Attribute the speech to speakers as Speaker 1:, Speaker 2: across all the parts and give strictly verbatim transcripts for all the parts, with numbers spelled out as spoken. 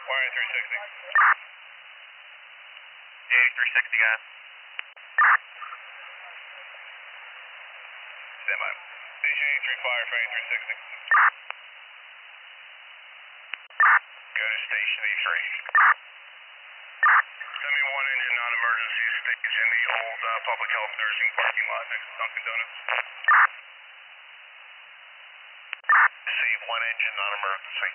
Speaker 1: Wiring three sixty.
Speaker 2: eighty-three sixty, guys.
Speaker 1: Stand by. Station eighty-three fire for eighty-three sixty. Go to station eighty-three. Send me one engine non-emergency station, the old uh, public health nursing parking lot next to Dunkin' Donuts. Receive one engine non-emergency.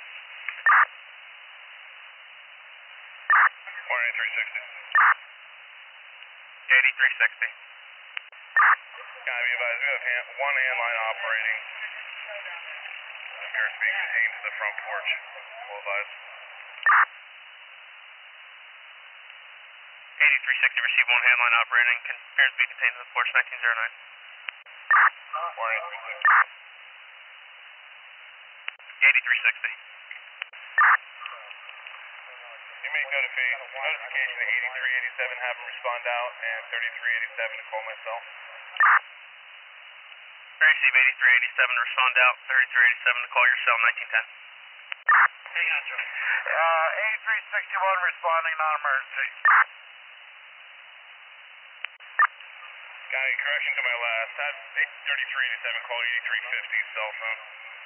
Speaker 1: Wiring three sixty.
Speaker 2: eighty-three sixty.
Speaker 1: Gotta be advised, we have hand, one handline operating. Appears to be contained to the front porch. Well advised.
Speaker 2: eighty-three sixty, receive one handline operating. Appears to be contained to the porch, nineteen oh nine.
Speaker 1: Wiring three sixty.
Speaker 2: eighty-three sixty.
Speaker 1: You make notification, notification to eighty-three eighty-seven, have them respond out, and thirty-three eighty-seven to call myself.
Speaker 2: Receive eighty-three eighty-seven, respond out, thirty-three eighty-seven to call your cell, nineteen ten.
Speaker 1: Hey, gotcha. Uh, eighty-three sixty-one responding non-emergency. Got a correction to my last. Had thirty-three eighty-seven call eighty-three fifty cell phone.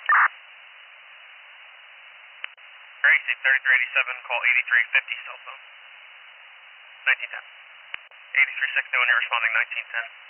Speaker 2: Receive thirty-three eighty-seven, call eighty-three fifty cell phone, nineteen ten. eighty-three sixty when you're responding, nineteen ten.